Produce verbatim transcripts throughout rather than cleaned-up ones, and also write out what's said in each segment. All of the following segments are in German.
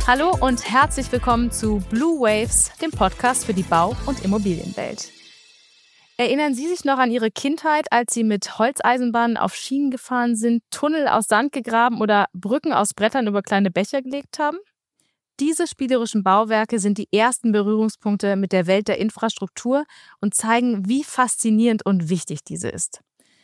Hallo und herzlich willkommen zu Blue Waves, dem Podcast für die Bau- und Immobilienwelt. Erinnern Sie sich noch an Ihre Kindheit, als Sie mit Holzeisenbahnen auf Schienen gefahren sind, Tunnel aus Sand gegraben oder Brücken aus Brettern über kleine Bäche gelegt haben? Diese spielerischen Bauwerke sind die ersten Berührungspunkte mit der Welt der Infrastruktur und zeigen, wie faszinierend und wichtig diese ist.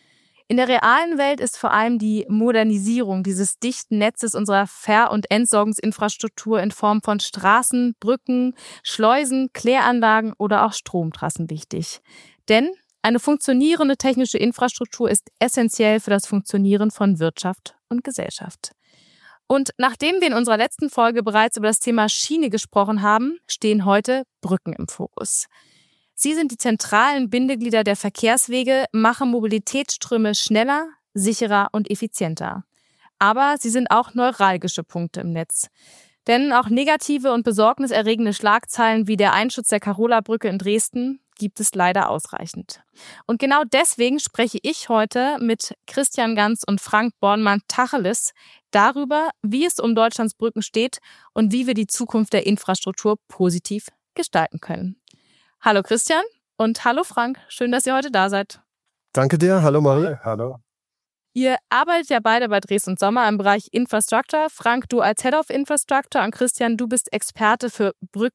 In der realen Welt ist vor allem die Modernisierung dieses dichten Netzes unserer Ver- und Entsorgungsinfrastruktur in Form von Straßen, Brücken, Schleusen, Kläranlagen oder auch Stromtrassen wichtig. Denn eine funktionierende technische Infrastruktur ist essentiell für das Funktionieren von Wirtschaft und Gesellschaft. Und nachdem wir in unserer letzten Folge bereits über das Thema Schiene gesprochen haben, stehen heute Brücken im Fokus. Sie sind die zentralen Bindeglieder der Verkehrswege, machen Mobilitätsströme schneller, sicherer und effizienter. Aber sie sind auch neuralgische Punkte im Netz. Denn auch negative und besorgniserregende Schlagzeilen wie der Einsturz der Karola-Brücke in Dresden gibt es leider ausreichend. Und genau deswegen spreche ich heute mit Christian Ganz und Frank Bornmann-Tacheles darüber, wie es um Deutschlands Brücken steht und wie wir die Zukunft der Infrastruktur positiv gestalten können. Hallo Christian und hallo Frank, schön, dass ihr heute da seid. Danke dir, hallo Marie. Hi, hallo. Ihr arbeitet ja beide bei Dresden Sommer im Bereich Infrastructure. Frank, du als Head of Infrastructure und Christian, du bist Experte für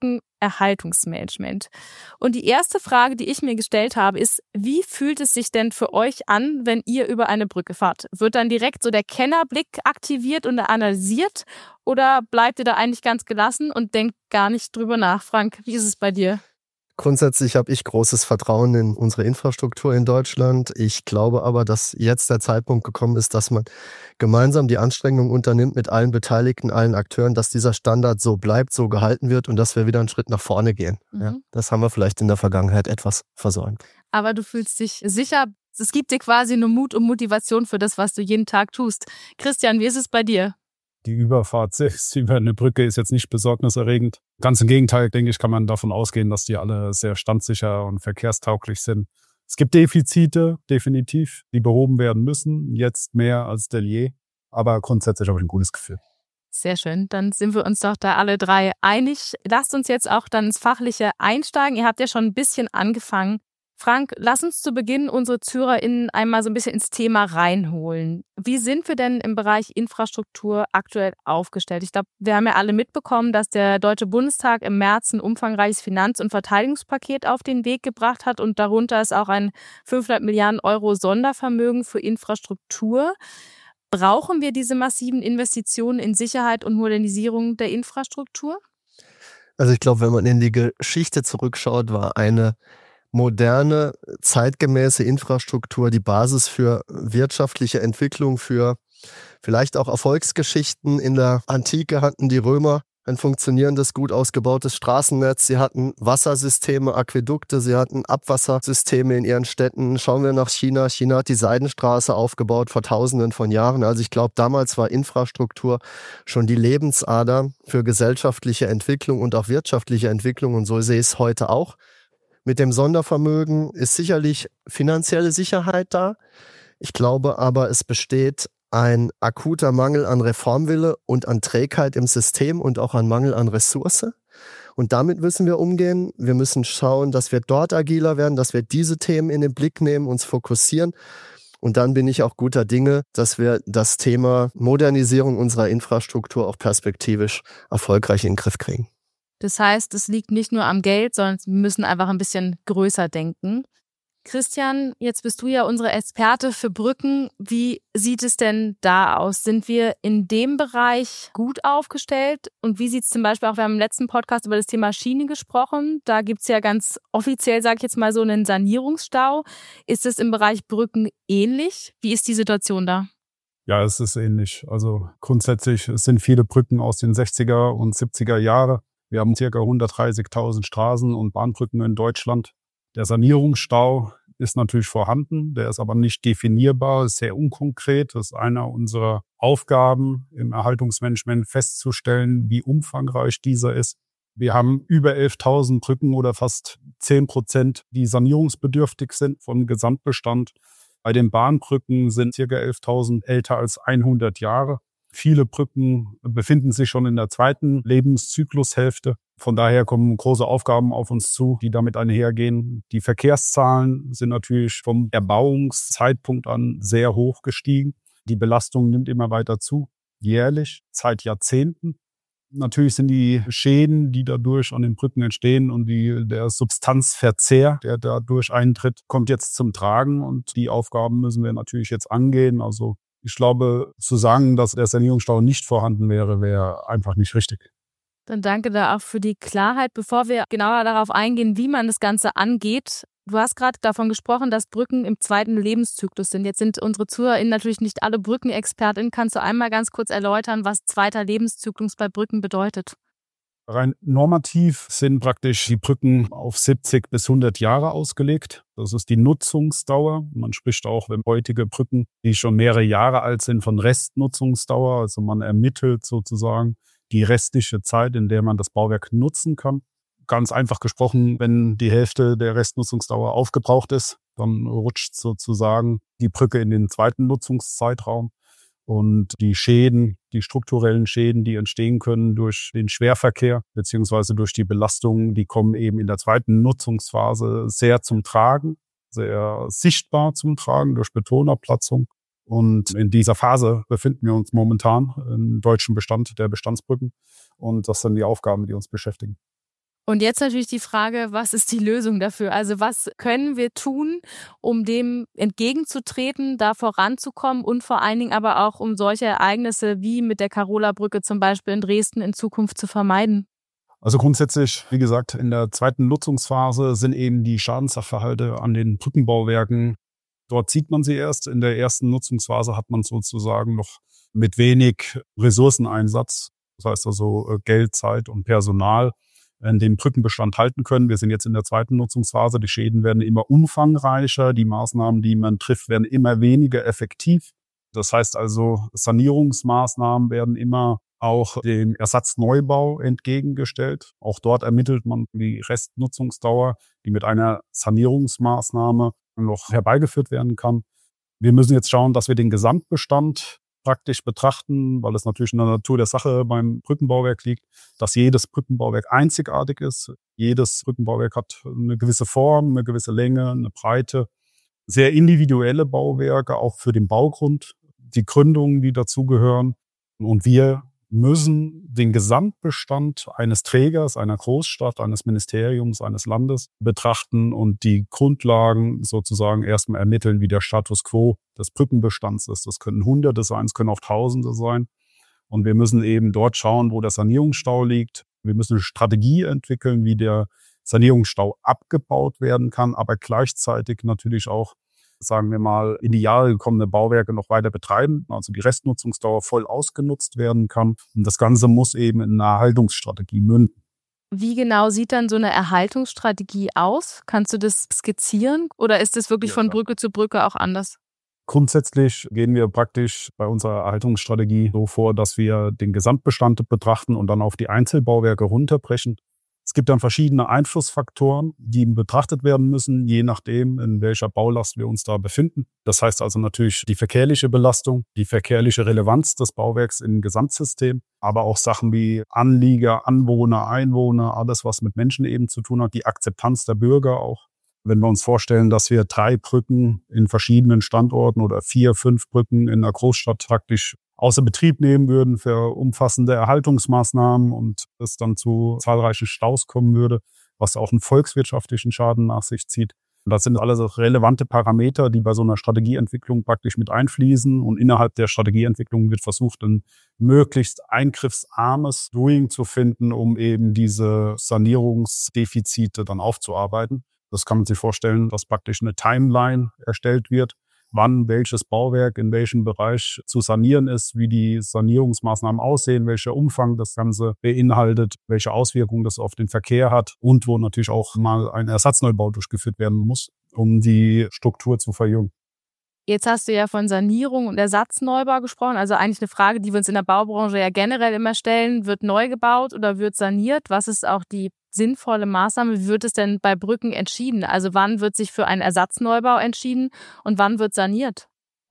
Brückenerhaltungsmanagement. Und die erste Frage, die ich mir gestellt habe, ist, wie fühlt es sich denn für euch an, wenn ihr über eine Brücke fahrt? Wird dann direkt so der Kennerblick aktiviert und analysiert oder bleibt ihr da eigentlich ganz gelassen und denkt gar nicht drüber nach? Frank, wie ist es bei dir? Grundsätzlich habe ich großes Vertrauen in unsere Infrastruktur in Deutschland. Ich glaube aber, dass jetzt der Zeitpunkt gekommen ist, dass man gemeinsam die Anstrengungen unternimmt mit allen Beteiligten, allen Akteuren, dass dieser Standard so bleibt, so gehalten wird und dass wir wieder einen Schritt nach vorne gehen. Mhm. Ja, das haben wir vielleicht in der Vergangenheit etwas versäumt. Aber du fühlst dich sicher, es gibt dir quasi nur Mut und Motivation für das, was du jeden Tag tust. Christian, wie ist es bei dir? Die Überfahrt über eine Brücke ist jetzt nicht besorgniserregend. Ganz im Gegenteil, denke ich, kann man davon ausgehen, dass die alle sehr standsicher und verkehrstauglich sind. Es gibt Defizite, definitiv, die behoben werden müssen, jetzt mehr als denn je. Aber grundsätzlich habe ich ein gutes Gefühl. Sehr schön, dann sind wir uns doch da alle drei einig. Lasst uns jetzt auch dann ins Fachliche einsteigen. Ihr habt ja schon ein bisschen angefangen. Frank, lass uns zu Beginn unsere ZuhörerInnen einmal so ein bisschen ins Thema reinholen. Wie sind wir denn im Bereich Infrastruktur aktuell aufgestellt? Ich glaube, wir haben ja alle mitbekommen, dass der Deutsche Bundestag im März ein umfangreiches Finanz- und Verteidigungspaket auf den Weg gebracht hat und darunter ist auch ein fünfhundert Milliarden Euro Sondervermögen für Infrastruktur. Brauchen wir diese massiven Investitionen in Sicherheit und Modernisierung der Infrastruktur? Also ich glaube, wenn man in die Geschichte zurückschaut, war eine moderne, zeitgemäße Infrastruktur die Basis für wirtschaftliche Entwicklung, für vielleicht auch Erfolgsgeschichten. In der Antike hatten die Römer ein funktionierendes, gut ausgebautes Straßennetz. Sie hatten Wassersysteme, Aquädukte, sie hatten Abwassersysteme in ihren Städten. Schauen wir nach China. China hat die Seidenstraße aufgebaut vor Tausenden von Jahren. Also ich glaube, damals war Infrastruktur schon die Lebensader für gesellschaftliche Entwicklung und auch wirtschaftliche Entwicklung. Und so sehe ich es heute auch. Mit dem Sondervermögen ist sicherlich finanzielle Sicherheit da. Ich glaube aber, es besteht ein akuter Mangel an Reformwille und an Trägheit im System und auch ein Mangel an Ressource. Und damit müssen wir umgehen. Wir müssen schauen, dass wir dort agiler werden, dass wir diese Themen in den Blick nehmen, uns fokussieren. Und dann bin ich auch guter Dinge, dass wir das Thema Modernisierung unserer Infrastruktur auch perspektivisch erfolgreich in den Griff kriegen. Das heißt, es liegt nicht nur am Geld, sondern wir müssen einfach ein bisschen größer denken. Christian, jetzt bist du ja unsere Experte für Brücken. Wie sieht es denn da aus? Sind wir in dem Bereich gut aufgestellt? Und wie sieht es zum Beispiel auch, wir haben im letzten Podcast über das Thema Schiene gesprochen. Da gibt es ja ganz offiziell, sage ich jetzt mal, so einen Sanierungsstau. Ist es im Bereich Brücken ähnlich? Wie ist die Situation da? Ja, es ist ähnlich. Also grundsätzlich es sind viele Brücken aus den sechziger und siebziger Jahren. Wir haben ca. hundertdreißigtausend Straßen und Bahnbrücken in Deutschland. Der Sanierungsstau ist natürlich vorhanden, der ist aber nicht definierbar, ist sehr unkonkret. Das ist einer unserer Aufgaben im Erhaltungsmanagement festzustellen, wie umfangreich dieser ist. Wir haben über elftausend Brücken oder fast zehn Prozent, die sanierungsbedürftig sind vom Gesamtbestand. Bei den Bahnbrücken sind ca. elftausend älter als hundert Jahre. Viele Brücken befinden sich schon in der zweiten Lebenszyklushälfte. Von daher kommen große Aufgaben auf uns zu, die damit einhergehen. Die Verkehrszahlen sind natürlich vom Erbauungszeitpunkt an sehr hoch gestiegen. Die Belastung nimmt immer weiter zu, jährlich, seit Jahrzehnten. Natürlich sind die Schäden, die dadurch an den Brücken entstehen und die, der Substanzverzehr, der dadurch eintritt, kommt jetzt zum Tragen. Und die Aufgaben müssen wir natürlich jetzt angehen. Also ich glaube, zu sagen, dass der Sanierungsstau nicht vorhanden wäre, wäre einfach nicht richtig. Dann danke da auch für die Klarheit. Bevor wir genauer darauf eingehen, wie man das Ganze angeht, du hast gerade davon gesprochen, dass Brücken im zweiten Lebenszyklus sind. Jetzt sind unsere ZuhörerInnen natürlich nicht alle BrückenexpertInnen. Kannst du einmal ganz kurz erläutern, was zweiter Lebenszyklus bei Brücken bedeutet? Rein normativ sind praktisch die Brücken auf siebzig bis hundert Jahre ausgelegt. Das ist die Nutzungsdauer. Man spricht auch, wenn heutige Brücken, die schon mehrere Jahre alt sind, von Restnutzungsdauer. Also man ermittelt sozusagen die restliche Zeit, in der man das Bauwerk nutzen kann. Ganz einfach gesprochen, wenn die Hälfte der Restnutzungsdauer aufgebraucht ist, dann rutscht sozusagen die Brücke in den zweiten Nutzungszeitraum. Und die Schäden, die strukturellen Schäden, die entstehen können durch den Schwerverkehr beziehungsweise durch die Belastungen, die kommen eben in der zweiten Nutzungsphase sehr zum Tragen, sehr sichtbar zum Tragen durch Betonabplatzung. Und in dieser Phase befinden wir uns momentan im deutschen Bestand der Bestandsbrücken. Und das sind die Aufgaben, die uns beschäftigen. Und jetzt natürlich die Frage, was ist die Lösung dafür? Also was können wir tun, um dem entgegenzutreten, da voranzukommen und vor allen Dingen aber auch, um solche Ereignisse wie mit der Karola-Brücke zum Beispiel in Dresden in Zukunft zu vermeiden? Also grundsätzlich, wie gesagt, in der zweiten Nutzungsphase sind eben die Schadenssachverhalte an den Brückenbauwerken. Dort sieht man sie erst. In der ersten Nutzungsphase hat man sozusagen noch mit wenig Ressourceneinsatz, das heißt also Geld, Zeit und Personal, den Brückenbestand halten können. Wir sind jetzt in der zweiten Nutzungsphase. Die Schäden werden immer umfangreicher. Die Maßnahmen, die man trifft, werden immer weniger effektiv. Das heißt also, Sanierungsmaßnahmen werden immer auch dem Ersatzneubau entgegengestellt. Auch dort ermittelt man die Restnutzungsdauer, die mit einer Sanierungsmaßnahme noch herbeigeführt werden kann. Wir müssen jetzt schauen, dass wir den Gesamtbestand praktisch betrachten, weil es natürlich in der Natur der Sache beim Brückenbauwerk liegt, dass jedes Brückenbauwerk einzigartig ist. Jedes Brückenbauwerk hat eine gewisse Form, eine gewisse Länge, eine Breite. Sehr individuelle Bauwerke, auch für den Baugrund, die Gründungen, die dazugehören. Und wir müssen den Gesamtbestand eines Trägers, einer Großstadt, eines Ministeriums, eines Landes betrachten und die Grundlagen sozusagen erstmal ermitteln, wie der Status quo des Brückenbestands ist. Das können Hunderte sein, es können auch Tausende sein. Und wir müssen eben dort schauen, wo der Sanierungsstau liegt. Wir müssen eine Strategie entwickeln, wie der Sanierungsstau abgebaut werden kann, aber gleichzeitig natürlich auch, sagen wir mal, in die Jahre gekommene Bauwerke noch weiter betreiben, also die Restnutzungsdauer voll ausgenutzt werden kann. Und das Ganze muss eben in einer Erhaltungsstrategie münden. Wie genau sieht dann so eine Erhaltungsstrategie aus? Kannst du das skizzieren oder ist es wirklich ja, von Brücke zu Brücke auch anders? Grundsätzlich gehen wir praktisch bei unserer Erhaltungsstrategie so vor, dass wir den Gesamtbestand betrachten und dann auf die Einzelbauwerke runterbrechen. Es gibt dann verschiedene Einflussfaktoren, die betrachtet werden müssen, je nachdem, in welcher Baulast wir uns da befinden. Das heißt also natürlich die verkehrliche Belastung, die verkehrliche Relevanz des Bauwerks im Gesamtsystem, aber auch Sachen wie Anlieger, Anwohner, Einwohner, alles, was mit Menschen eben zu tun hat, die Akzeptanz der Bürger auch. Wenn wir uns vorstellen, dass wir drei Brücken in verschiedenen Standorten oder vier, fünf Brücken in einer Großstadt praktisch außer Betrieb nehmen würden für umfassende Erhaltungsmaßnahmen und es dann zu zahlreichen Staus kommen würde, was auch einen volkswirtschaftlichen Schaden nach sich zieht. Und das sind alles relevante Parameter, die bei so einer Strategieentwicklung praktisch mit einfließen. Und innerhalb der Strategieentwicklung wird versucht, ein möglichst eingriffsarmes Doing zu finden, um eben diese Sanierungsdefizite dann aufzuarbeiten. Das kann man sich vorstellen, dass praktisch eine Timeline erstellt wird, wann welches Bauwerk in welchem Bereich zu sanieren ist, wie die Sanierungsmaßnahmen aussehen, welcher Umfang das Ganze beinhaltet, welche Auswirkungen das auf den Verkehr hat und wo natürlich auch mal ein Ersatzneubau durchgeführt werden muss, um die Struktur zu verjüngen. Jetzt hast du ja von Sanierung und Ersatzneubau gesprochen, also eigentlich eine Frage, die wir uns in der Baubranche ja generell immer stellen. Wird neu gebaut oder wird saniert? Was ist auch die sinnvolle Maßnahme? Wie wird es denn bei Brücken entschieden? Also wann wird sich für einen Ersatzneubau entschieden und wann wird saniert?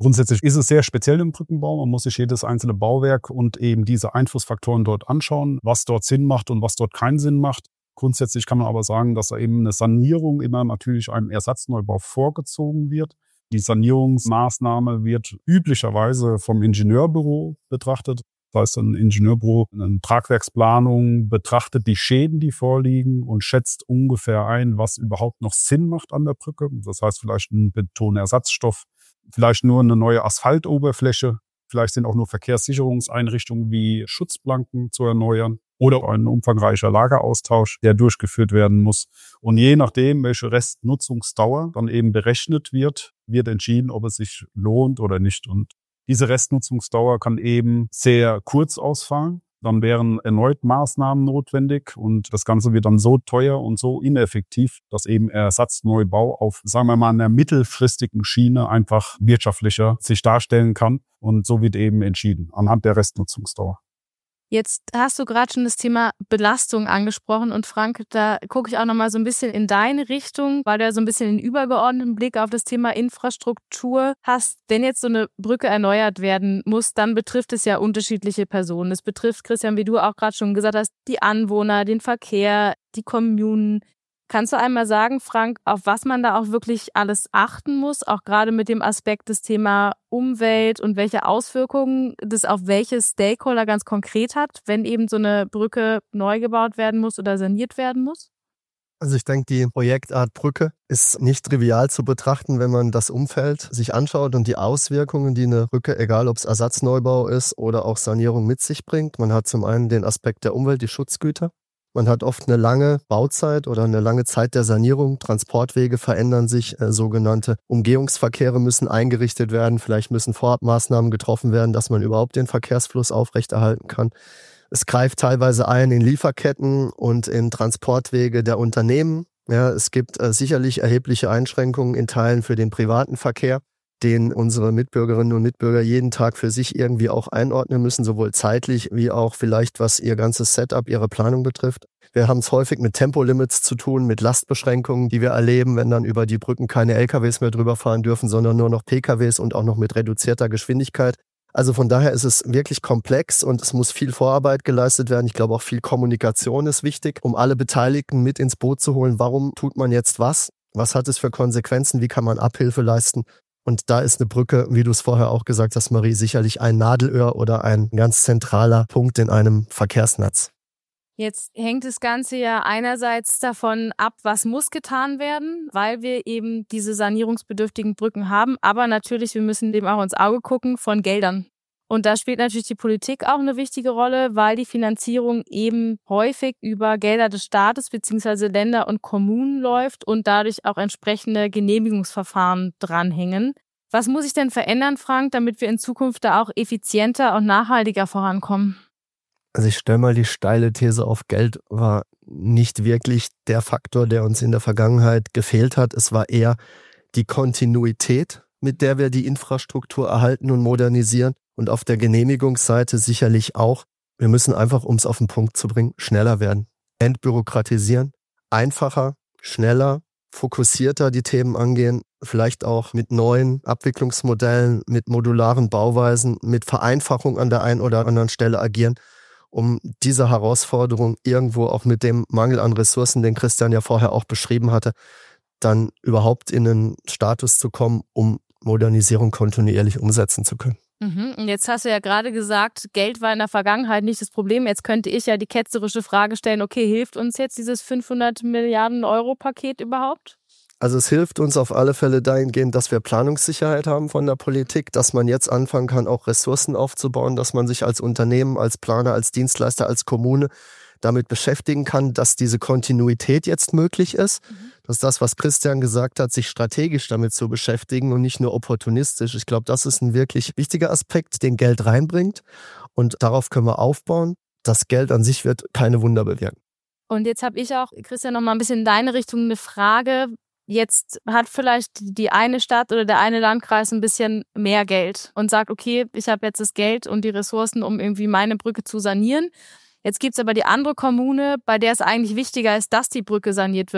Grundsätzlich ist es sehr speziell im Brückenbau. Man muss sich jedes einzelne Bauwerk und eben diese Einflussfaktoren dort anschauen, was dort Sinn macht und was dort keinen Sinn macht. Grundsätzlich kann man aber sagen, dass da eben eine Sanierung immer natürlich einem Ersatzneubau vorgezogen wird. Die Sanierungsmaßnahme wird üblicherweise vom Ingenieurbüro betrachtet. Das heißt, ein Ingenieurbüro, eine Tragwerksplanung betrachtet die Schäden, die vorliegen und schätzt ungefähr ein, was überhaupt noch Sinn macht an der Brücke. Das heißt vielleicht ein Betonersatzstoff, vielleicht nur eine neue Asphaltoberfläche, vielleicht sind auch nur Verkehrssicherungseinrichtungen wie Schutzplanken zu erneuern oder ein umfangreicher Lageraustausch, der durchgeführt werden muss. Und je nachdem, welche Restnutzungsdauer dann eben berechnet wird, wird entschieden, ob es sich lohnt oder nicht. Und diese Restnutzungsdauer kann eben sehr kurz ausfallen. Dann wären erneut Maßnahmen notwendig und das Ganze wird dann so teuer und so ineffektiv, dass eben Ersatzneubau auf, sagen wir mal, einer mittelfristigen Schiene einfach wirtschaftlicher sich darstellen kann. Und so wird eben entschieden anhand der Restnutzungsdauer. Jetzt hast du gerade schon das Thema Belastung angesprochen und Frank, da gucke ich auch nochmal so ein bisschen in deine Richtung, weil du ja so ein bisschen den übergeordneten Blick auf das Thema Infrastruktur hast. Wenn jetzt so eine Brücke erneuert werden muss, dann betrifft es ja unterschiedliche Personen. Es betrifft, Christian, wie du auch gerade schon gesagt hast, die Anwohner, den Verkehr, die Kommunen. Kannst du einmal sagen, Frank, auf was man da auch wirklich alles achten muss, auch gerade mit dem Aspekt des Thema Umwelt und welche Auswirkungen das auf welche Stakeholder ganz konkret hat, wenn eben so eine Brücke neu gebaut werden muss oder saniert werden muss? Also ich denke, die Projektart Brücke ist nicht trivial zu betrachten, wenn man das Umfeld sich anschaut und die Auswirkungen, die eine Brücke, egal ob es Ersatzneubau ist oder auch Sanierung mit sich bringt. Man hat zum einen den Aspekt der Umwelt, die Schutzgüter. Man hat oft eine lange Bauzeit oder eine lange Zeit der Sanierung. Transportwege verändern sich, äh, sogenannte Umgehungsverkehre müssen eingerichtet werden. Vielleicht müssen Vorabmaßnahmen getroffen werden, dass man überhaupt den Verkehrsfluss aufrechterhalten kann. Es greift teilweise ein in Lieferketten und in Transportwege der Unternehmen. Ja, es gibt äh, sicherlich erhebliche Einschränkungen in Teilen für den privaten Verkehr, den unsere Mitbürgerinnen und Mitbürger jeden Tag für sich irgendwie auch einordnen müssen, sowohl zeitlich wie auch vielleicht was ihr ganzes Setup, ihre Planung betrifft. Wir haben es häufig mit Tempolimits zu tun, mit Lastbeschränkungen, die wir erleben, wenn dann über die Brücken keine L K Ws mehr drüber fahren dürfen, sondern nur noch P K Ws und auch noch mit reduzierter Geschwindigkeit. Also von daher ist es wirklich komplex und es muss viel Vorarbeit geleistet werden. Ich glaube auch viel Kommunikation ist wichtig, um alle Beteiligten mit ins Boot zu holen. Warum tut man jetzt was? Was hat es für Konsequenzen? Wie kann man Abhilfe leisten? Und da ist eine Brücke, wie du es vorher auch gesagt hast, Marie, sicherlich ein Nadelöhr oder ein ganz zentraler Punkt in einem Verkehrsnetz. Jetzt hängt das Ganze ja einerseits davon ab, was muss getan werden, weil wir eben diese sanierungsbedürftigen Brücken haben. Aber natürlich, wir müssen dem auch ins Auge gucken von Geldern. Und da spielt natürlich die Politik auch eine wichtige Rolle, weil die Finanzierung eben häufig über Gelder des Staates bzw. Länder und Kommunen läuft und dadurch auch entsprechende Genehmigungsverfahren dranhängen. Was muss sich denn verändern, Frank, damit wir in Zukunft da auch effizienter und nachhaltiger vorankommen? Also ich stelle mal die steile These auf, Geld war nicht wirklich der Faktor, der uns in der Vergangenheit gefehlt hat. Es war eher die Kontinuität, mit der wir die Infrastruktur erhalten und modernisieren. Und auf der Genehmigungsseite sicherlich auch. Wir müssen einfach, um es auf den Punkt zu bringen, schneller werden. Entbürokratisieren, einfacher, schneller, fokussierter die Themen angehen. Vielleicht auch mit neuen Abwicklungsmodellen, mit modularen Bauweisen, mit Vereinfachung an der einen oder anderen Stelle agieren, um diese Herausforderung irgendwo auch mit dem Mangel an Ressourcen, den Christian ja vorher auch beschrieben hatte, dann überhaupt in einen Status zu kommen, um Modernisierung kontinuierlich umsetzen zu können. Mhm. Und jetzt hast du ja gerade gesagt, Geld war in der Vergangenheit nicht das Problem. Jetzt könnte ich ja die ketzerische Frage stellen, okay, hilft uns jetzt dieses fünfhundert Milliarden Euro Paket überhaupt? Also es hilft uns auf alle Fälle dahingehend, dass wir Planungssicherheit haben von der Politik, dass man jetzt anfangen kann, auch Ressourcen aufzubauen, dass man sich als Unternehmen, als Planer, als Dienstleister, als Kommune damit beschäftigen kann, dass diese Kontinuität jetzt möglich ist. Mhm. Das ist das, was Christian gesagt hat, sich strategisch damit zu beschäftigen und nicht nur opportunistisch. Ich glaube, das ist ein wirklich wichtiger Aspekt, den Geld reinbringt. Und darauf können wir aufbauen. Das Geld an sich wird keine Wunder bewirken. Und jetzt habe ich auch, Christian, noch mal ein bisschen in deine Richtung eine Frage. Jetzt hat vielleicht die eine Stadt oder der eine Landkreis ein bisschen mehr Geld und sagt, okay, ich habe jetzt das Geld und die Ressourcen, um irgendwie meine Brücke zu sanieren. Jetzt gibt's aber die andere Kommune, bei der es eigentlich wichtiger ist, dass die Brücke saniert wird.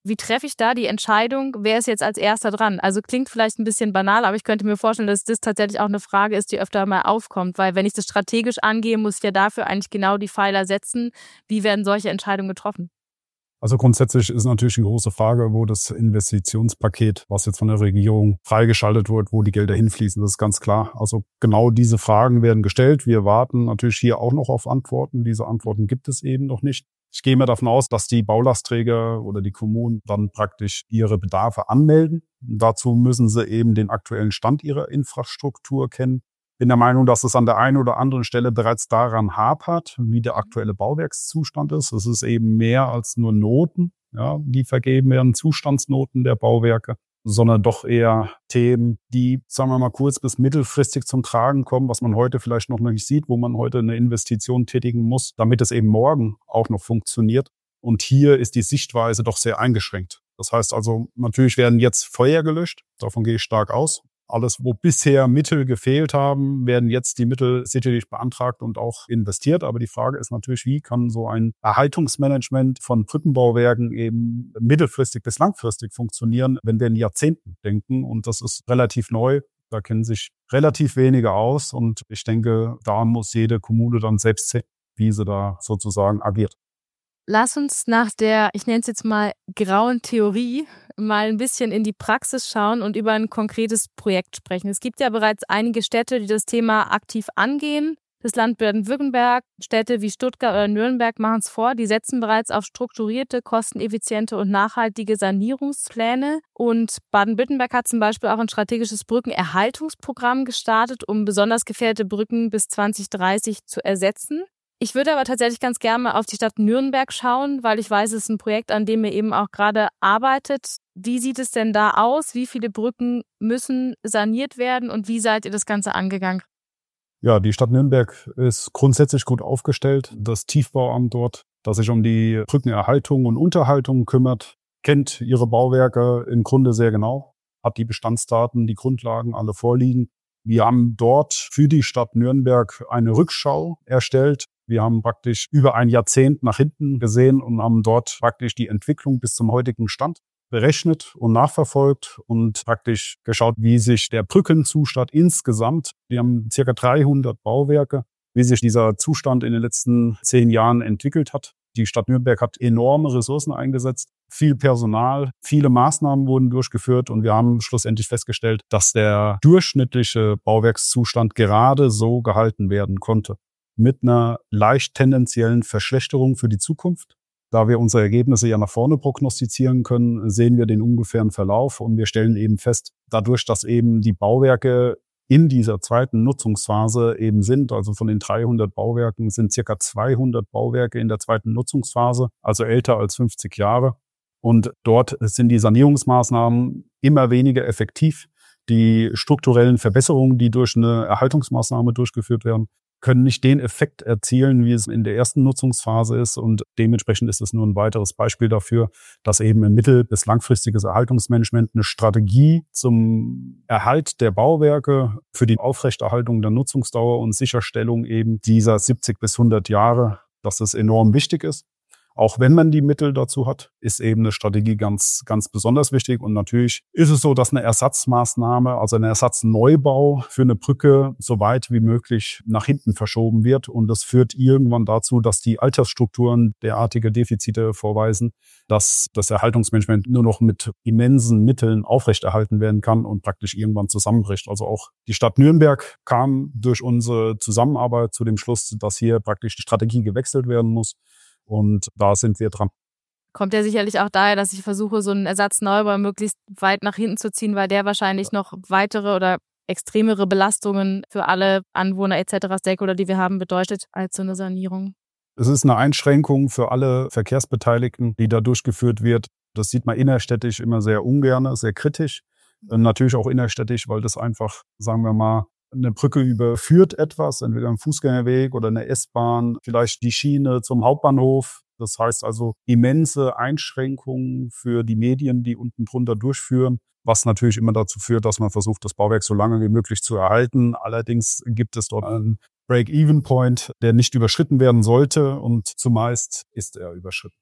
Wie treffe ich da die Entscheidung, wer ist jetzt als Erster dran? Also klingt vielleicht ein bisschen banal, aber ich könnte mir vorstellen, dass das tatsächlich auch eine Frage ist, die öfter mal aufkommt. Weil wenn ich das strategisch angehe, muss ich ja dafür eigentlich genau die Pfeiler setzen. Wie werden solche Entscheidungen getroffen? Also grundsätzlich ist natürlich die große Frage, wo das Investitionspaket, was jetzt von der Regierung freigeschaltet wird, wo die Gelder hinfließen, das ist ganz klar. Also genau diese Fragen werden gestellt. Wir warten natürlich hier auch noch auf Antworten. Diese Antworten gibt es eben noch nicht. Ich gehe mir davon aus, dass die Baulastträger oder die Kommunen dann praktisch ihre Bedarfe anmelden. Dazu müssen sie eben den aktuellen Stand ihrer Infrastruktur kennen. Bin der Meinung, dass es an der einen oder anderen Stelle bereits daran hapert, wie der aktuelle Bauwerkszustand ist. Es ist eben mehr als nur Noten, ja, die vergeben werden, Zustandsnoten der Bauwerke, sondern doch eher Themen, die, sagen wir mal, kurz- bis mittelfristig zum Tragen kommen, was man heute vielleicht noch nicht sieht, wo man heute eine Investition tätigen muss, damit es eben morgen auch noch funktioniert. Und hier ist die Sichtweise doch sehr eingeschränkt. Das heißt also, natürlich werden jetzt Feuer gelöscht, davon gehe ich stark aus. Alles, wo bisher Mittel gefehlt haben, werden jetzt die Mittel sicherlich beantragt und auch investiert. Aber die Frage ist natürlich, wie kann so ein Erhaltungsmanagement von Brückenbauwerken eben mittelfristig bis langfristig funktionieren, wenn wir in Jahrzehnten denken. Und das ist relativ neu. Da kennen sich relativ wenige aus. Und ich denke, da muss jede Kommune dann selbst sehen, wie sie da sozusagen agiert. Lass uns nach der, ich nenne es jetzt mal grauen Theorie, mal ein bisschen in die Praxis schauen und über ein konkretes Projekt sprechen. Es gibt ja bereits einige Städte, die das Thema aktiv angehen. Das Land Baden-Württemberg, Städte wie Stuttgart oder Nürnberg machen es vor. Die setzen bereits auf strukturierte, kosteneffiziente und nachhaltige Sanierungspläne. Und Baden-Württemberg hat zum Beispiel auch ein strategisches Brückenerhaltungsprogramm gestartet, um besonders gefährdete Brücken bis zwanzig dreißig zu ersetzen. Ich würde aber tatsächlich ganz gerne mal auf die Stadt Nürnberg schauen, weil ich weiß, es ist ein Projekt, an dem ihr eben auch gerade arbeitet. Wie sieht es denn da aus? Wie viele Brücken müssen saniert werden und wie seid ihr das Ganze angegangen? Ja, die Stadt Nürnberg ist grundsätzlich gut aufgestellt. Das Tiefbauamt dort, das sich um die Brückenerhaltung und Unterhaltung kümmert, kennt ihre Bauwerke im Grunde sehr genau, hat die Bestandsdaten, die Grundlagen alle vorliegen. Wir haben dort für die Stadt Nürnberg eine Rückschau erstellt. Wir haben praktisch über ein Jahrzehnt nach hinten gesehen und haben dort praktisch die Entwicklung bis zum heutigen Stand berechnet und nachverfolgt und praktisch geschaut, wie sich der Brückenzustand insgesamt, wir haben circa dreihundert Bauwerke, wie sich dieser Zustand in den letzten zehn Jahren entwickelt hat. Die Stadt Nürnberg hat enorme Ressourcen eingesetzt, viel Personal, viele Maßnahmen wurden durchgeführt und wir haben schlussendlich festgestellt, dass der durchschnittliche Bauwerkszustand gerade so gehalten werden konnte. Mit einer leicht tendenziellen Verschlechterung für die Zukunft. Da wir unsere Ergebnisse ja nach vorne prognostizieren können, sehen wir den ungefähren Verlauf und wir stellen eben fest, dadurch, dass eben die Bauwerke in dieser zweiten Nutzungsphase eben sind, also von den dreihundert Bauwerken sind circa zweihundert Bauwerke in der zweiten Nutzungsphase, also älter als fünfzig Jahre. Und dort sind die Sanierungsmaßnahmen immer weniger effektiv. Die strukturellen Verbesserungen, die durch eine Erhaltungsmaßnahme durchgeführt werden, können nicht den Effekt erzielen, wie es in der ersten Nutzungsphase ist. Und dementsprechend ist es nur ein weiteres Beispiel dafür, dass eben ein mittel- bis langfristiges Erhaltungsmanagement eine Strategie zum Erhalt der Bauwerke für die Aufrechterhaltung der Nutzungsdauer und Sicherstellung eben dieser siebzig bis hundert Jahre, dass das enorm wichtig ist. Auch wenn man die Mittel dazu hat, ist eben eine Strategie ganz, ganz besonders wichtig. Und natürlich ist es so, dass eine Ersatzmaßnahme, also ein Ersatzneubau für eine Brücke so weit wie möglich nach hinten verschoben wird. Und das führt irgendwann dazu, dass die Altersstrukturen derartige Defizite vorweisen, dass das Erhaltungsmanagement nur noch mit immensen Mitteln aufrechterhalten werden kann und praktisch irgendwann zusammenbricht. Also auch die Stadt Nürnberg kam durch unsere Zusammenarbeit zu dem Schluss, dass hier praktisch die Strategie gewechselt werden muss. Und da sind wir dran. Kommt ja sicherlich auch daher, dass ich versuche, so einen Ersatzneubau möglichst weit nach hinten zu ziehen, weil der wahrscheinlich noch weitere oder extremere Belastungen für alle Anwohner et cetera, Stakeholder, die wir haben, bedeutet als so eine Sanierung. Es ist eine Einschränkung für alle Verkehrsbeteiligten, die da durchgeführt wird. Das sieht man innerstädtisch immer sehr ungern, sehr kritisch. Natürlich auch innerstädtisch, weil das einfach, sagen wir mal, eine Brücke überführt etwas, entweder ein Fußgängerweg oder eine S-Bahn, vielleicht die Schiene zum Hauptbahnhof. Das heißt also immense Einschränkungen für die Medien, die unten drunter durchführen, was natürlich immer dazu führt, dass man versucht, das Bauwerk so lange wie möglich zu erhalten. Allerdings gibt es dort einen Break-Even-Point, der nicht überschritten werden sollte und zumeist ist er überschritten.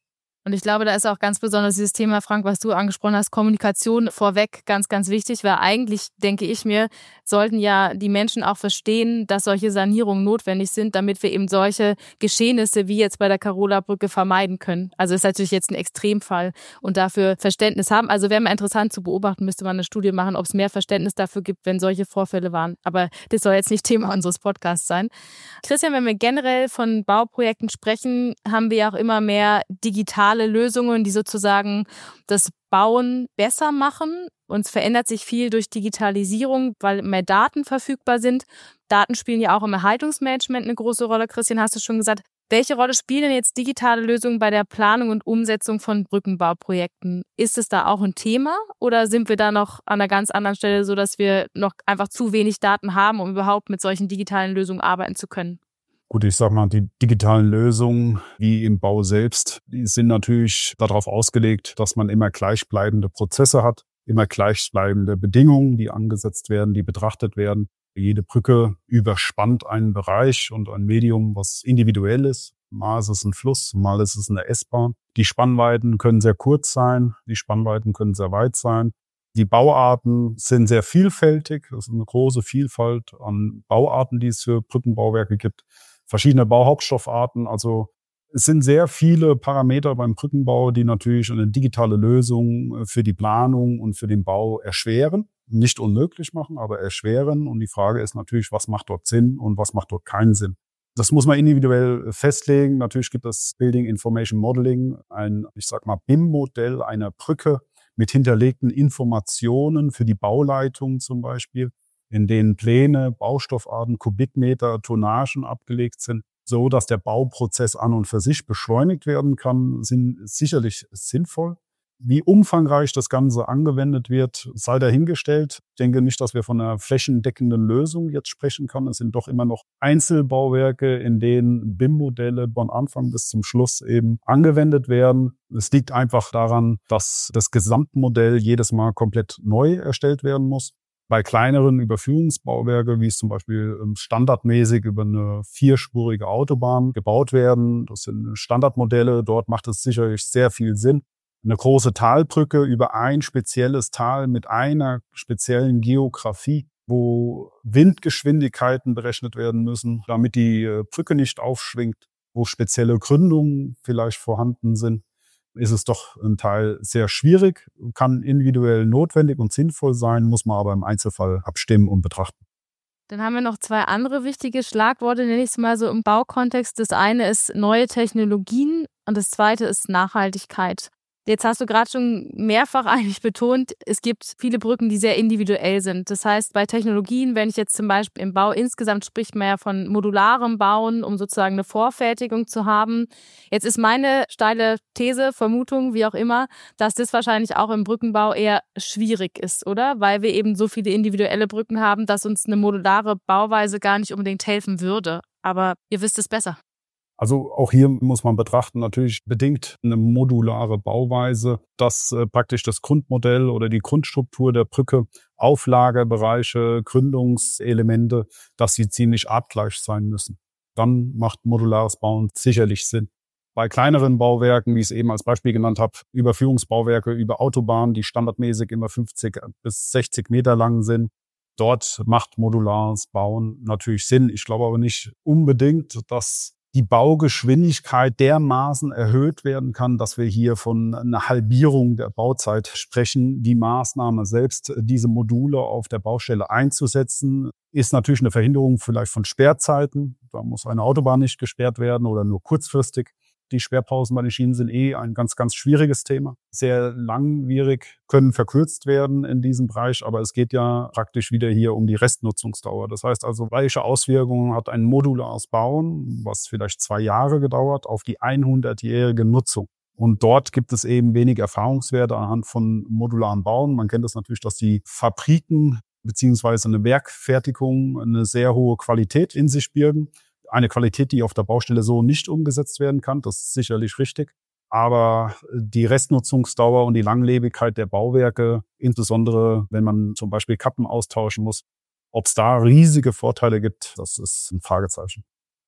Und ich glaube, da ist auch ganz besonders dieses Thema, Frank, was du angesprochen hast, Kommunikation vorweg ganz, ganz wichtig, weil eigentlich, denke ich mir, sollten ja die Menschen auch verstehen, dass solche Sanierungen notwendig sind, damit wir eben solche Geschehnisse wie jetzt bei der Carola-Brücke vermeiden können. Also ist natürlich jetzt ein Extremfall und dafür Verständnis haben. Also wäre mal interessant zu beobachten, müsste man eine Studie machen, ob es mehr Verständnis dafür gibt, wenn solche Vorfälle waren. Aber das soll jetzt nicht Thema unseres Podcasts sein. Christian, wenn wir generell von Bauprojekten sprechen, haben wir ja auch immer mehr digitale Lösungen, die sozusagen das Bauen besser machen. Uns verändert sich viel durch Digitalisierung, weil mehr Daten verfügbar sind. Daten spielen ja auch im Erhaltungsmanagement eine große Rolle. Christian, hast du schon gesagt. Welche Rolle spielen denn jetzt digitale Lösungen bei der Planung und Umsetzung von Brückenbauprojekten? Ist es da auch ein Thema oder sind wir da noch an einer ganz anderen Stelle, so dass wir noch einfach zu wenig Daten haben, um überhaupt mit solchen digitalen Lösungen arbeiten zu können? Gut, ich sag mal, die digitalen Lösungen, wie im Bau selbst, die sind natürlich darauf ausgelegt, dass man immer gleichbleibende Prozesse hat, immer gleichbleibende Bedingungen, die angesetzt werden, die betrachtet werden. Jede Brücke überspannt einen Bereich und ein Medium, was individuell ist. Mal ist es ein Fluss, mal ist es eine S-Bahn. Die Spannweiten können sehr kurz sein, die Spannweiten können sehr weit sein. Die Bauarten sind sehr vielfältig. Es ist eine große Vielfalt an Bauarten, die es für Brückenbauwerke gibt. Verschiedene Bauhauptstoffarten. Also es sind sehr viele Parameter beim Brückenbau, die natürlich eine digitale Lösung für die Planung und für den Bau erschweren. Nicht unmöglich machen, aber erschweren. Und die Frage ist natürlich, was macht dort Sinn und was macht dort keinen Sinn. Das muss man individuell festlegen. Natürlich gibt es Building Information Modeling, ein, ich sag mal, B I M-Modell einer Brücke mit hinterlegten Informationen für die Bauleitung zum Beispiel, in denen Pläne, Baustoffarten, Kubikmeter, Tonnagen abgelegt sind, so dass der Bauprozess an und für sich beschleunigt werden kann, sind sicherlich sinnvoll. Wie umfangreich das Ganze angewendet wird, sei dahingestellt. Ich denke nicht, dass wir von einer flächendeckenden Lösung jetzt sprechen können. Es sind doch immer noch Einzelbauwerke, in denen B I M-Modelle von Anfang bis zum Schluss eben angewendet werden. Es liegt einfach daran, dass das Gesamtmodell jedes Mal komplett neu erstellt werden muss. Bei kleineren Überführungsbauwerke, wie es zum Beispiel standardmäßig über eine vierspurige Autobahn gebaut werden, das sind Standardmodelle, dort macht es sicherlich sehr viel Sinn. Eine große Talbrücke über ein spezielles Tal mit einer speziellen Geografie, wo Windgeschwindigkeiten berechnet werden müssen, damit die Brücke nicht aufschwingt, wo spezielle Gründungen vielleicht vorhanden sind, ist es doch ein Teil sehr schwierig, kann individuell notwendig und sinnvoll sein, muss man aber im Einzelfall abstimmen und betrachten. Dann haben wir noch zwei andere wichtige Schlagworte, nenne ich es mal so im Baukontext. Das eine ist neue Technologien und das zweite ist Nachhaltigkeit. Jetzt hast du gerade schon mehrfach eigentlich betont, es gibt viele Brücken, die sehr individuell sind. Das heißt, bei Technologien, wenn ich jetzt zum Beispiel im Bau insgesamt spricht man ja von modularem Bauen, um sozusagen eine Vorfertigung zu haben. Jetzt ist meine steile These, Vermutung, wie auch immer, dass das wahrscheinlich auch im Brückenbau eher schwierig ist, oder? Weil wir eben so viele individuelle Brücken haben, dass uns eine modulare Bauweise gar nicht unbedingt helfen würde. Aber ihr wisst es besser. Also auch hier muss man betrachten, natürlich bedingt eine modulare Bauweise, dass äh, praktisch das Grundmodell oder die Grundstruktur der Brücke, Auflagerbereiche, Gründungselemente, dass sie ziemlich artgleich sein müssen. Dann macht modulares Bauen sicherlich Sinn. Bei kleineren Bauwerken, wie ich es eben als Beispiel genannt habe, Überführungsbauwerke über Autobahnen, die standardmäßig immer fünfzig bis sechzig Meter lang sind, dort macht modulares Bauen natürlich Sinn. Ich glaube aber nicht unbedingt, dass die Baugeschwindigkeit dermaßen erhöht werden kann, dass wir hier von einer Halbierung der Bauzeit sprechen. Die Maßnahme selbst, diese Module auf der Baustelle einzusetzen, ist natürlich eine Verhinderung vielleicht von Sperrzeiten. Da muss eine Autobahn nicht gesperrt werden oder nur kurzfristig. Die Sperrpausen bei den Schienen sind eh ein ganz, ganz schwieriges Thema. Sehr langwierig, können verkürzt werden in diesem Bereich, aber es geht ja praktisch wieder hier um die Restnutzungsdauer. Das heißt also, welche Auswirkungen hat ein modulares Bauen, was vielleicht zwei Jahre gedauert, auf die hundertjährige Nutzung? Und dort gibt es eben wenig Erfahrungswerte anhand von modularen Bauen. Man kennt das natürlich, dass die Fabriken beziehungsweise eine Werkfertigung eine sehr hohe Qualität in sich birgen. Eine Qualität, die auf der Baustelle so nicht umgesetzt werden kann, das ist sicherlich richtig. Aber die Restnutzungsdauer und die Langlebigkeit der Bauwerke, insbesondere wenn man zum Beispiel Kappen austauschen muss, ob es da riesige Vorteile gibt, das ist ein Fragezeichen.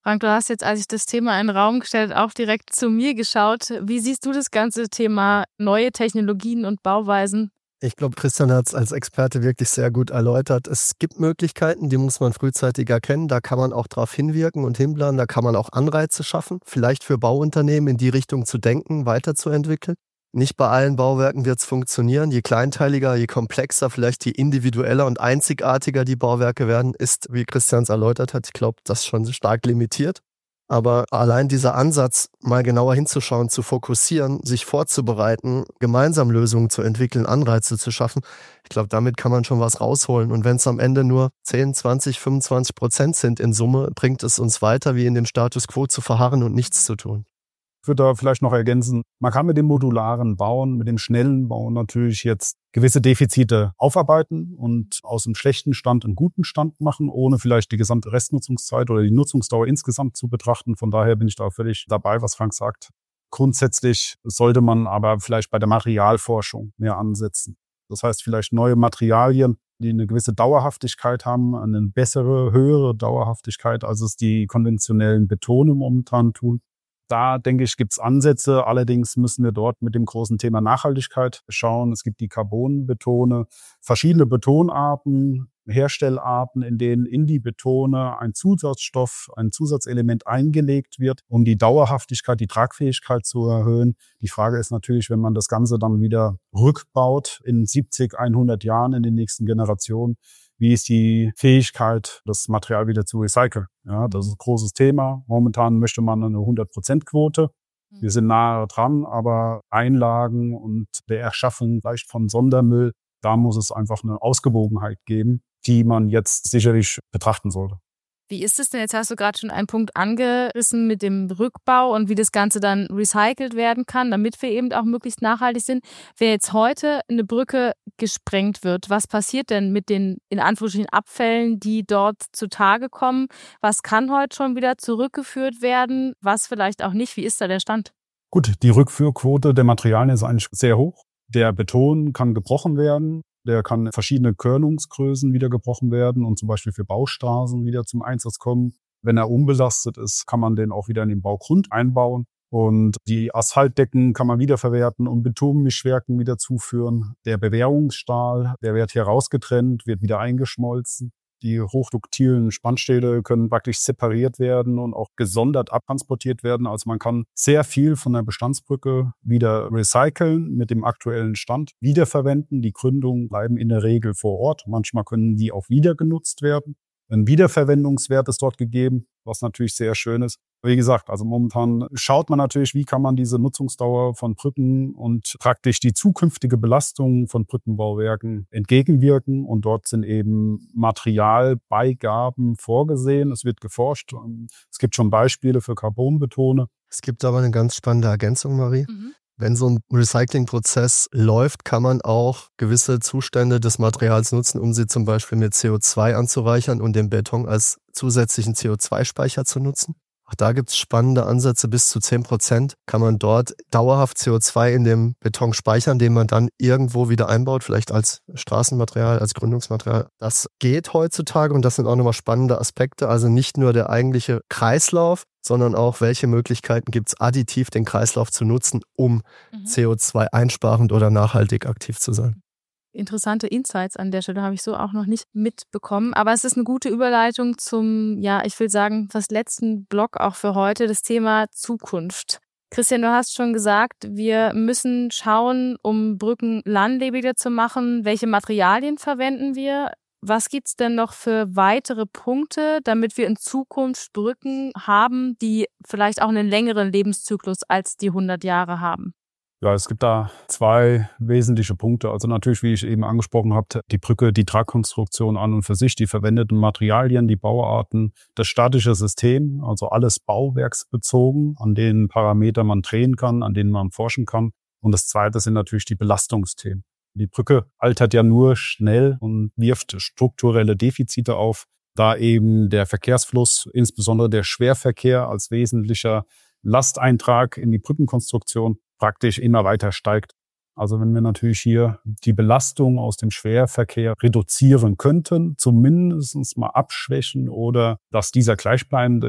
Frank, du hast jetzt, als ich das Thema in den Raum gestellt habe, auch direkt zu mir geschaut. Wie siehst du das ganze Thema neue Technologien und Bauweisen? Ich glaube, Christian hat es als Experte wirklich sehr gut erläutert. Es gibt Möglichkeiten, die muss man frühzeitig erkennen. Da kann man auch drauf hinwirken und hinplanen. Da kann man auch Anreize schaffen, vielleicht für Bauunternehmen in die Richtung zu denken, weiterzuentwickeln. Nicht bei allen Bauwerken wird es funktionieren. Je kleinteiliger, je komplexer, vielleicht je individueller und einzigartiger die Bauwerke werden, ist, wie Christian es erläutert hat, ich glaube, das schon stark limitiert. Aber allein dieser Ansatz, mal genauer hinzuschauen, zu fokussieren, sich vorzubereiten, gemeinsam Lösungen zu entwickeln, Anreize zu schaffen, ich glaube, damit kann man schon was rausholen. Und wenn es am Ende nur zehn, zwanzig, fünfundzwanzig Prozent sind in Summe, bringt es uns weiter, wie in dem Status quo zu verharren und nichts zu tun. Ich würde da vielleicht noch ergänzen, man kann mit dem modularen Bauen, mit dem schnellen Bauen natürlich jetzt gewisse Defizite aufarbeiten und aus einem schlechten Stand einen guten Stand machen, ohne vielleicht die gesamte Restnutzungszeit oder die Nutzungsdauer insgesamt zu betrachten. Von daher bin ich da völlig dabei, was Frank sagt. Grundsätzlich sollte man aber vielleicht bei der Materialforschung mehr ansetzen. Das heißt vielleicht neue Materialien, die eine gewisse Dauerhaftigkeit haben, eine bessere, höhere Dauerhaftigkeit, als es die konventionellen Betone momentan tun. Da, denke ich, gibt es Ansätze. Allerdings müssen wir dort mit dem großen Thema Nachhaltigkeit schauen. Es gibt die Carbonbetone, verschiedene Betonarten, Herstellarten, in denen in die Betone ein Zusatzstoff, ein Zusatzelement eingelegt wird, um die Dauerhaftigkeit, die Tragfähigkeit zu erhöhen. Die Frage ist natürlich, wenn man das Ganze dann wieder rückbaut in siebzig, hundert Jahren in den nächsten Generationen, wie ist die Fähigkeit, das Material wieder zu recyceln? Ja, das ist ein großes Thema. Momentan möchte man eine hundert Prozent Quote. Wir sind nahe dran, aber Einlagen und der Erschaffung vielleicht von Sondermüll, da muss es einfach eine Ausgewogenheit geben, die man jetzt sicherlich betrachten sollte. Wie ist es denn? Jetzt hast du gerade schon einen Punkt angerissen mit dem Rückbau und wie das Ganze dann recycelt werden kann, damit wir eben auch möglichst nachhaltig sind. Wenn jetzt heute eine Brücke gesprengt wird, was passiert denn mit den in Anführungsstrichen Abfällen, die dort zutage kommen? Was kann heute schon wieder zurückgeführt werden, was vielleicht auch nicht? Wie ist da der Stand? Gut, die Rückführquote der Materialien ist eigentlich sehr hoch. Der Beton kann gebrochen werden. Der kann verschiedene Körnungsgrößen wieder gebrochen werden und zum Beispiel für Baustraßen wieder zum Einsatz kommen. Wenn er unbelastet ist, kann man den auch wieder in den Baugrund einbauen. Und die Asphaltdecken kann man wiederverwerten und Betonmischwerken wieder zuführen. Der Bewährungsstahl, der wird hier rausgetrennt, wird wieder eingeschmolzen. Die hochduktilen Spannstähle können praktisch separiert werden und auch gesondert abtransportiert werden. Also man kann sehr viel von der Bestandsbrücke wieder recyceln, mit dem aktuellen Stand wiederverwenden. Die Gründungen bleiben in der Regel vor Ort. Manchmal können die auch wieder genutzt werden. Ein Wiederverwendungswert ist dort gegeben, was natürlich sehr schön ist. Wie gesagt, also momentan schaut man natürlich, wie kann man diese Nutzungsdauer von Brücken und praktisch die zukünftige Belastung von Brückenbauwerken entgegenwirken. Und dort sind eben Materialbeigaben vorgesehen. Es wird geforscht. Es gibt schon Beispiele für Carbonbetone. Es gibt aber eine ganz spannende Ergänzung, Marie. Mhm. Wenn so ein Recyclingprozess läuft, kann man auch gewisse Zustände des Materials nutzen, um sie zum Beispiel mit C O zwei anzureichern und den Beton als zusätzlichen C O zwei Speicher zu nutzen. Auch da gibt es spannende Ansätze, bis zu zehn Prozent kann man dort dauerhaft C O zwei in dem Beton speichern, den man dann irgendwo wieder einbaut, vielleicht als Straßenmaterial, als Gründungsmaterial. Das geht heutzutage und das sind auch nochmal spannende Aspekte. Also nicht nur der eigentliche Kreislauf, sondern auch, welche Möglichkeiten gibt es, additiv den Kreislauf zu nutzen, um mhm. C O zwei einsparend oder nachhaltig aktiv zu sein. Interessante Insights an der Stelle habe ich so auch noch nicht mitbekommen. Aber es ist eine gute Überleitung zum, ja, ich will sagen, fast letzten Block auch für heute, das Thema Zukunft. Christian, du hast schon gesagt, wir müssen schauen, um Brücken landlebiger zu machen. Welche Materialien verwenden wir? Was gibt es denn noch für weitere Punkte, damit wir in Zukunft Brücken haben, die vielleicht auch einen längeren Lebenszyklus als die hundert Jahre haben? Ja, es gibt da zwei wesentliche Punkte. Also natürlich, wie ich eben angesprochen habe, die Brücke, die Tragkonstruktion an und für sich, die verwendeten Materialien, die Bauarten, das statische System, also alles bauwerksbezogen, an denen Parameter man drehen kann, an denen man forschen kann. Und das Zweite sind natürlich die Belastungsthemen. Die Brücke altert ja nur schnell und wirft strukturelle Defizite auf, da eben der Verkehrsfluss, insbesondere der Schwerverkehr als wesentlicher Lasteintrag in die Brückenkonstruktion praktisch immer weiter steigt. Also wenn wir natürlich hier die Belastung aus dem Schwerverkehr reduzieren könnten, zumindest mal abschwächen oder dass dieser gleichbleibend ist,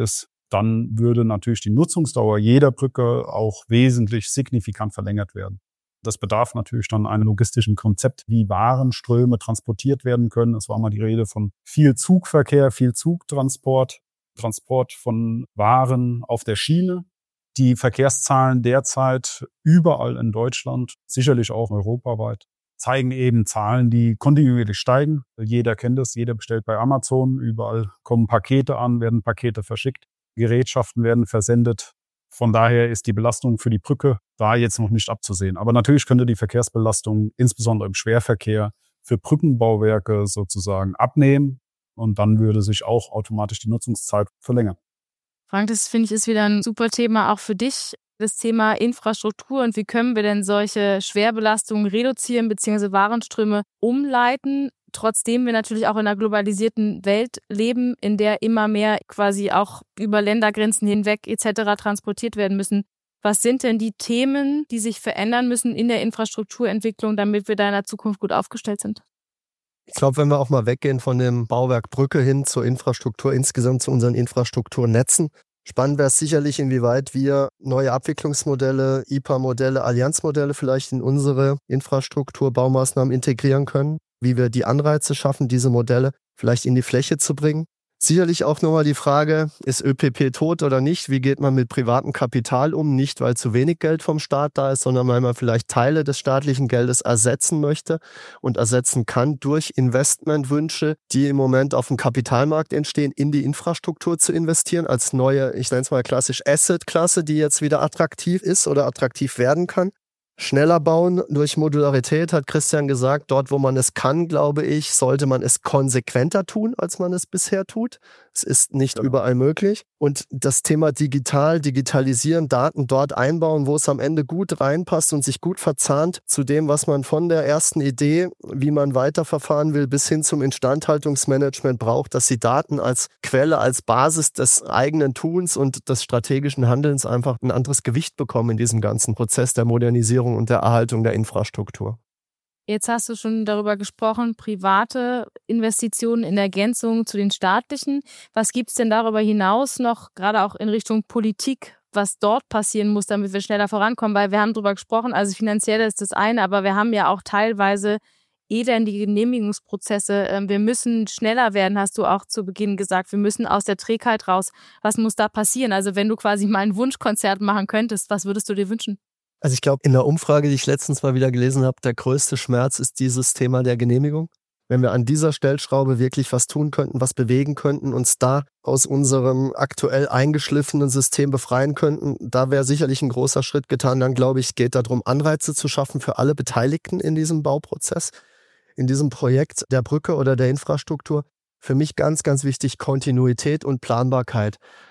dann würde natürlich die Nutzungsdauer jeder Brücke auch wesentlich signifikant verlängert werden. Das bedarf natürlich dann einem logistischen Konzept, wie Warenströme transportiert werden können. Es war mal die Rede von viel Zugverkehr, viel Zugtransport, Transport von Waren auf der Schiene. Die Verkehrszahlen derzeit überall in Deutschland, sicherlich auch europaweit, zeigen eben Zahlen, die kontinuierlich steigen. Jeder kennt es, jeder bestellt bei Amazon. Überall kommen Pakete an, werden Pakete verschickt. Gerätschaften werden versendet. Von daher ist die Belastung für die Brücke da jetzt noch nicht abzusehen. Aber natürlich könnte die Verkehrsbelastung insbesondere im Schwerverkehr für Brückenbauwerke sozusagen abnehmen. Und dann würde sich auch automatisch die Nutzungszeit verlängern. Frank, das finde ich ist wieder ein super Thema auch für dich. Das Thema Infrastruktur und wie können wir denn solche Schwerbelastungen reduzieren bzw. Warenströme umleiten, trotzdem wir natürlich auch in einer globalisierten Welt leben, in der immer mehr quasi auch über Ländergrenzen hinweg et cetera transportiert werden müssen. Was sind denn die Themen, die sich verändern müssen in der Infrastrukturentwicklung, damit wir da in der Zukunft gut aufgestellt sind? Ich glaube, wenn wir auch mal weggehen von dem Bauwerk Brücke hin zur Infrastruktur, insgesamt zu unseren Infrastrukturnetzen, spannend wäre es sicherlich, inwieweit wir neue Abwicklungsmodelle, I P A-Modelle, Allianzmodelle vielleicht in unsere Infrastrukturbaumaßnahmen integrieren können, wie wir die Anreize schaffen, diese Modelle vielleicht in die Fläche zu bringen. Sicherlich auch nochmal die Frage, ist Ö P P tot oder nicht? Wie geht man mit privatem Kapital um? Nicht, weil zu wenig Geld vom Staat da ist, sondern weil man vielleicht Teile des staatlichen Geldes ersetzen möchte und ersetzen kann durch Investmentwünsche, die im Moment auf dem Kapitalmarkt entstehen, in die Infrastruktur zu investieren, als neue, ich nenne es mal klassisch Asset-Klasse, die jetzt wieder attraktiv ist oder attraktiv werden kann. Schneller bauen durch Modularität, hat Christian gesagt. Dort, wo man es kann, glaube ich, sollte man es konsequenter tun, als man es bisher tut. Es ist nicht Genau. überall möglich. Und das Thema digital, digitalisieren, Daten dort einbauen, wo es am Ende gut reinpasst und sich gut verzahnt zu dem, was man von der ersten Idee, wie man weiterverfahren will, bis hin zum Instandhaltungsmanagement braucht, dass die Daten als Quelle, als Basis des eigenen Tuns und des strategischen Handelns einfach ein anderes Gewicht bekommen in diesem ganzen Prozess der Modernisierung und der Erhaltung der Infrastruktur. Jetzt hast du schon darüber gesprochen, private Investitionen in Ergänzung zu den staatlichen. Was gibt es denn darüber hinaus noch, gerade auch in Richtung Politik, was dort passieren muss, damit wir schneller vorankommen? Weil wir haben darüber gesprochen, also finanziell ist das eine, aber wir haben ja auch teilweise elendige Genehmigungsprozesse. Wir müssen schneller werden, hast du auch zu Beginn gesagt. Wir müssen aus der Trägheit raus. Was muss da passieren? Also wenn du quasi mal ein Wunschkonzert machen könntest, was würdest du dir wünschen? Also ich glaube, in der Umfrage, die ich letztens mal wieder gelesen habe, der größte Schmerz ist dieses Thema der Genehmigung. Wenn wir an dieser Stellschraube wirklich was tun könnten, was bewegen könnten, uns da aus unserem aktuell eingeschliffenen System befreien könnten, da wäre sicherlich ein großer Schritt getan. Dann, glaube ich, geht darum, Anreize zu schaffen für alle Beteiligten in diesem Bauprozess, in diesem Projekt der Brücke oder der Infrastruktur. Für mich ganz, ganz wichtig, Kontinuität und Planbarkeit.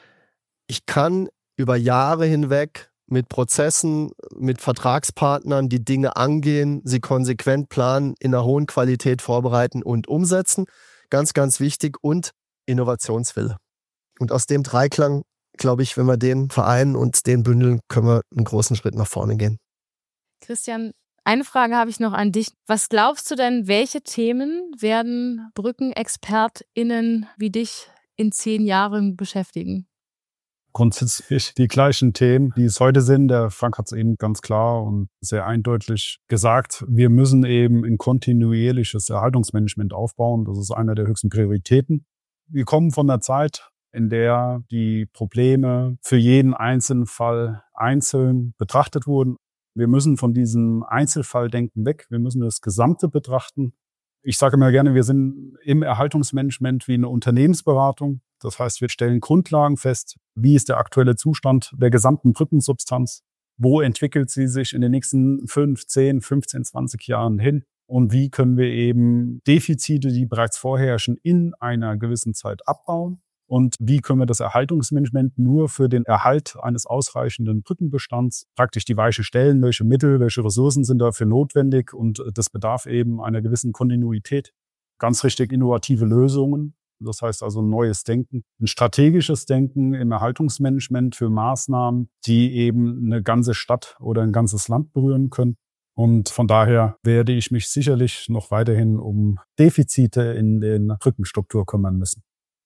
Ich kann über Jahre hinweg mit Prozessen, mit Vertragspartnern die Dinge angehen, sie konsequent planen, in einer hohen Qualität vorbereiten und umsetzen. Ganz, ganz wichtig. Und Innovationswille. Und aus dem Dreiklang, glaube ich, wenn wir den vereinen und den bündeln, können wir einen großen Schritt nach vorne gehen. Christian, eine Frage habe ich noch an dich. Was glaubst du denn, welche Themen werden BrückenexpertInnen wie dich in zehn Jahren beschäftigen? Grundsätzlich die gleichen Themen, die es heute sind. Der Frank hat es eben ganz klar und sehr eindeutig gesagt. Wir müssen eben ein kontinuierliches Erhaltungsmanagement aufbauen. Das ist einer der höchsten Prioritäten. Wir kommen von einer Zeit, in der die Probleme für jeden einzelnen Fall einzeln betrachtet wurden. Wir müssen von diesem Einzelfalldenken weg. Wir müssen das Gesamte betrachten. Ich sage immer gerne, wir sind im Erhaltungsmanagement wie eine Unternehmensberatung. Das heißt, wir stellen Grundlagen fest. Wie ist der aktuelle Zustand der gesamten Brückensubstanz? Wo entwickelt sie sich in den nächsten fünf, zehn, fünfzehn, zwanzig Jahren hin? Und wie können wir eben Defizite, die bereits vorherrschen, in einer gewissen Zeit abbauen? Und wie können wir das Erhaltungsmanagement nur für den Erhalt eines ausreichenden Brückenbestands praktisch die Weiche stellen? Welche Mittel, welche Ressourcen sind dafür notwendig? Und das bedarf eben einer gewissen Kontinuität. Ganz richtig innovative Lösungen. Das heißt also ein neues Denken, ein strategisches Denken im Erhaltungsmanagement für Maßnahmen, die eben eine ganze Stadt oder ein ganzes Land berühren können. Und von daher werde ich mich sicherlich noch weiterhin um Defizite in der Brückenstruktur kümmern müssen.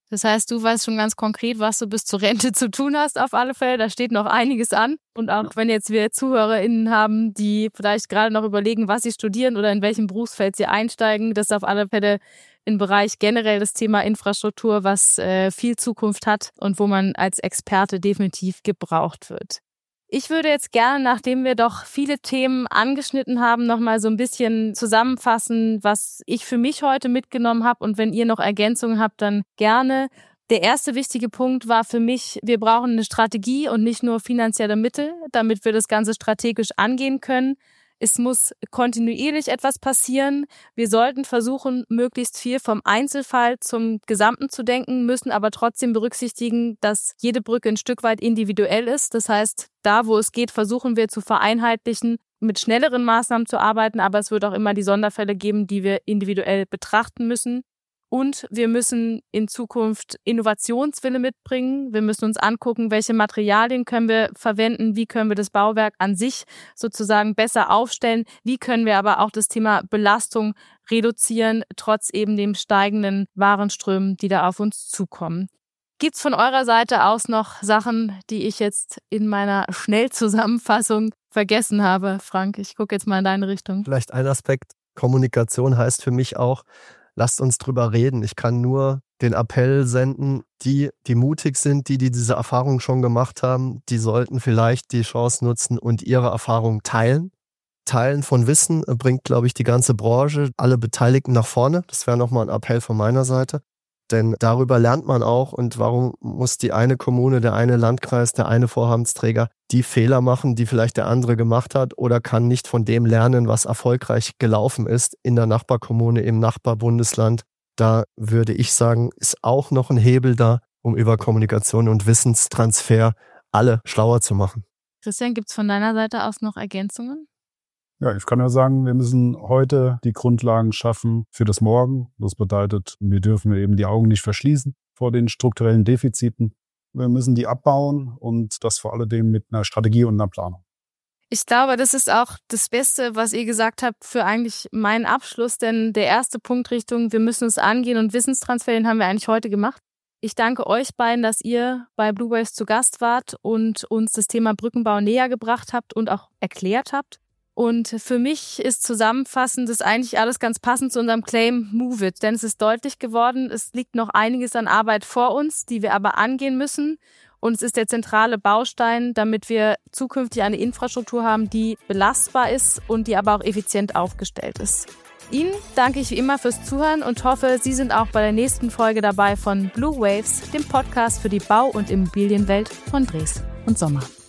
Das heißt, du weißt schon ganz konkret, was du bis zur Rente zu tun hast auf alle Fälle. Da steht noch einiges an. Und auch wenn jetzt wir ZuhörerInnen haben, die vielleicht gerade noch überlegen, was sie studieren oder in welchem Berufsfeld sie einsteigen, das ist auf alle Fälle im Bereich generell das Thema Infrastruktur, was äh, viel Zukunft hat und wo man als Experte definitiv gebraucht wird. Ich würde jetzt gerne, nachdem wir doch viele Themen angeschnitten haben, nochmal so ein bisschen zusammenfassen, was ich für mich heute mitgenommen habe. Und wenn ihr noch Ergänzungen habt, dann gerne. Der erste wichtige Punkt war für mich, wir brauchen eine Strategie und nicht nur finanzielle Mittel, damit wir das Ganze strategisch angehen können. Es muss kontinuierlich etwas passieren. Wir sollten versuchen, möglichst viel vom Einzelfall zum Gesamten zu denken, müssen aber trotzdem berücksichtigen, dass jede Brücke ein Stück weit individuell ist. Das heißt, da, wo es geht, versuchen wir zu vereinheitlichen, mit schnelleren Maßnahmen zu arbeiten, aber es wird auch immer die Sonderfälle geben, die wir individuell betrachten müssen. Und wir müssen in Zukunft Innovationswille mitbringen. Wir müssen uns angucken, welche Materialien können wir verwenden, wie können wir das Bauwerk an sich sozusagen besser aufstellen, wie können wir aber auch das Thema Belastung reduzieren, trotz eben dem steigenden Warenströmen, die da auf uns zukommen. Gibt's von eurer Seite aus noch Sachen, die ich jetzt in meiner Schnellzusammenfassung vergessen habe? Frank, ich gucke jetzt mal in deine Richtung. Vielleicht ein Aspekt. Kommunikation heißt für mich auch, lasst uns drüber reden. Ich kann nur den Appell senden, die, die mutig sind, die, die diese Erfahrung schon gemacht haben, die sollten vielleicht die Chance nutzen und ihre Erfahrung teilen. Teilen von Wissen bringt, glaube ich, die ganze Branche, alle Beteiligten nach vorne. Das wäre nochmal ein Appell von meiner Seite. Denn darüber lernt man auch. Und warum muss die eine Kommune, der eine Landkreis, der eine Vorhabentsträger die Fehler machen, die vielleicht der andere gemacht hat, oder kann nicht von dem lernen, was erfolgreich gelaufen ist in der Nachbarkommune, im Nachbarbundesland. Da würde ich sagen, ist auch noch ein Hebel da, um über Kommunikation und Wissenstransfer alle schlauer zu machen. Christian, gibt's von deiner Seite aus noch Ergänzungen? Ja, ich kann ja sagen, wir müssen heute die Grundlagen schaffen für das Morgen. Das bedeutet, wir dürfen eben die Augen nicht verschließen vor den strukturellen Defiziten. Wir müssen die abbauen und das vor allem mit einer Strategie und einer Planung. Ich glaube, das ist auch das Beste, was ihr gesagt habt, für eigentlich meinen Abschluss. Denn der erste Punkt Richtung, wir müssen es angehen und Wissenstransfer, den haben wir eigentlich heute gemacht. Ich danke euch beiden, dass ihr bei Blue Waves zu Gast wart und uns das Thema Brückenbau näher gebracht habt und auch erklärt habt. Und für mich ist zusammenfassend das eigentlich alles ganz passend zu unserem Claim Move It. Denn es ist deutlich geworden, es liegt noch einiges an Arbeit vor uns, die wir aber angehen müssen. Und es ist der zentrale Baustein, damit wir zukünftig eine Infrastruktur haben, die belastbar ist und die aber auch effizient aufgestellt ist. Ihnen danke ich wie immer fürs Zuhören und hoffe, Sie sind auch bei der nächsten Folge dabei von Blue Waves, dem Podcast für die Bau- und Immobilienwelt von Dres und Sommer.